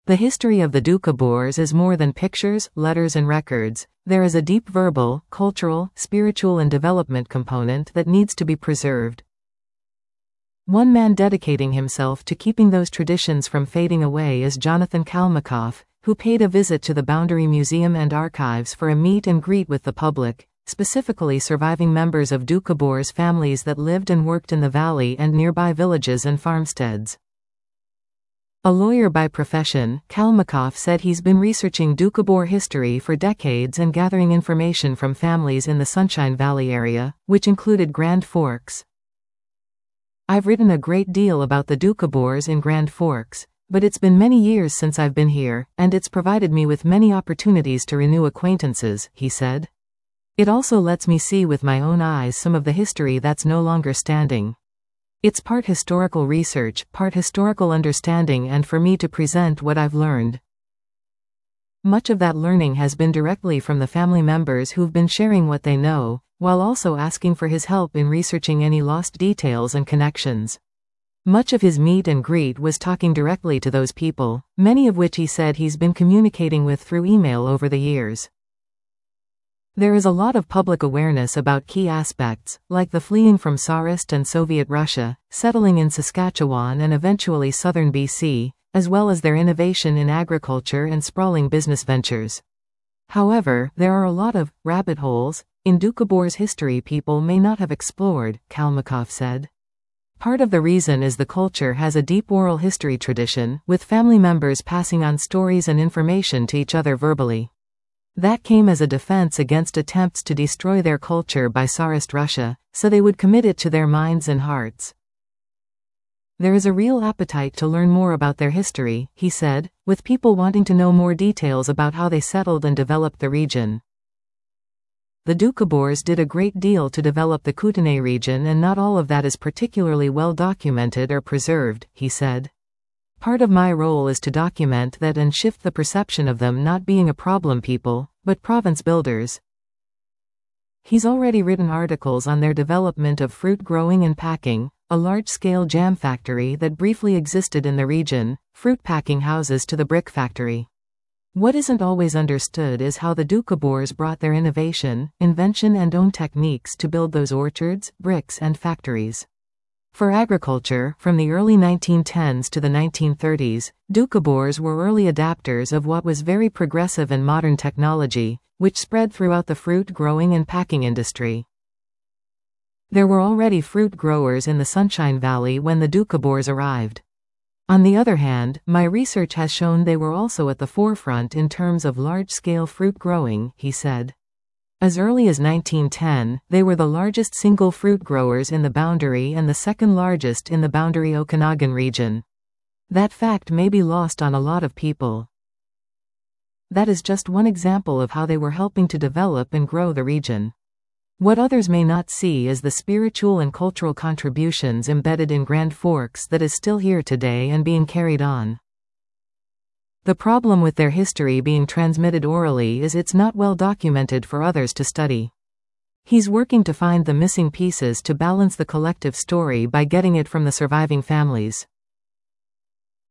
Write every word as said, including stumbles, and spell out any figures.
The history of the Doukhobors is more than pictures, letters and records. There is a deep verbal, cultural, spiritual and development component that needs to be preserved. One man dedicating himself to keeping those traditions from fading away is Jonathan Kalmakoff, who paid a visit to the Boundary Museum and Archives for a meet and greet with the public, specifically surviving members of Doukhobors families that lived and worked in the valley and nearby villages and farmsteads. A lawyer by profession, Kalmakoff said he's been researching Doukhobor history for decades and gathering information from families in the Sunshine Valley area, which included Grand Forks. I've written a great deal about the Doukhobors in Grand Forks, but it's been many years since I've been here, and it's provided me with many opportunities to renew acquaintances, he said. It also lets me see with my own eyes some of the history that's no longer standing. It's part historical research, part historical understanding, and for me to present what I've learned. Much of that learning has been directly from the family members who've been sharing what they know, while also asking for his help in researching any lost details and connections. Much of his meet and greet was talking directly to those people, many of which he said he's been communicating with through email over the years. There is a lot of public awareness about key aspects, like the fleeing from Tsarist and Soviet Russia, settling in Saskatchewan and eventually southern B C, as well as their innovation in agriculture and sprawling business ventures. However, there are a lot of rabbit holes in Doukhobor's history people may not have explored, Kalmakoff said. Part of the reason is the culture has a deep oral history tradition, with family members passing on stories and information to each other verbally. That came as a defense against attempts to destroy their culture by Tsarist Russia, so they would commit it to their minds and hearts. There is a real appetite to learn more about their history, he said, with people wanting to know more details about how they settled and developed the region. The Doukhobors did a great deal to develop the Kootenay region, and not all of that is particularly well documented or preserved, he said. Part of my role is to document that and shift the perception of them not being a problem people, but province builders. He's already written articles on their development of fruit growing and packing, a large-scale jam factory that briefly existed in the region, fruit packing houses to the brick factory. What isn't always understood is how the Doukhobors brought their innovation, invention and own techniques to build those orchards, bricks and factories. For agriculture, from the early nineteen tens to the nineteen thirties, Doukhobors were early adapters of what was very progressive and modern technology, which spread throughout the fruit growing and packing industry. There were already fruit growers in the Sunshine Valley when the Doukhobors arrived. On the other hand, my research has shown they were also at the forefront in terms of large-scale fruit growing, he said. As early as nineteen ten, they were the largest single fruit growers in the Boundary and the second largest in the Boundary Okanagan region. That fact may be lost on a lot of people. That is just one example of how they were helping to develop and grow the region. What others may not see is the spiritual and cultural contributions embedded in Grand Forks that is still here today and being carried on. The problem with their history being transmitted orally is it's not well documented for others to study. He's working to find the missing pieces to balance the collective story by getting it from the surviving families.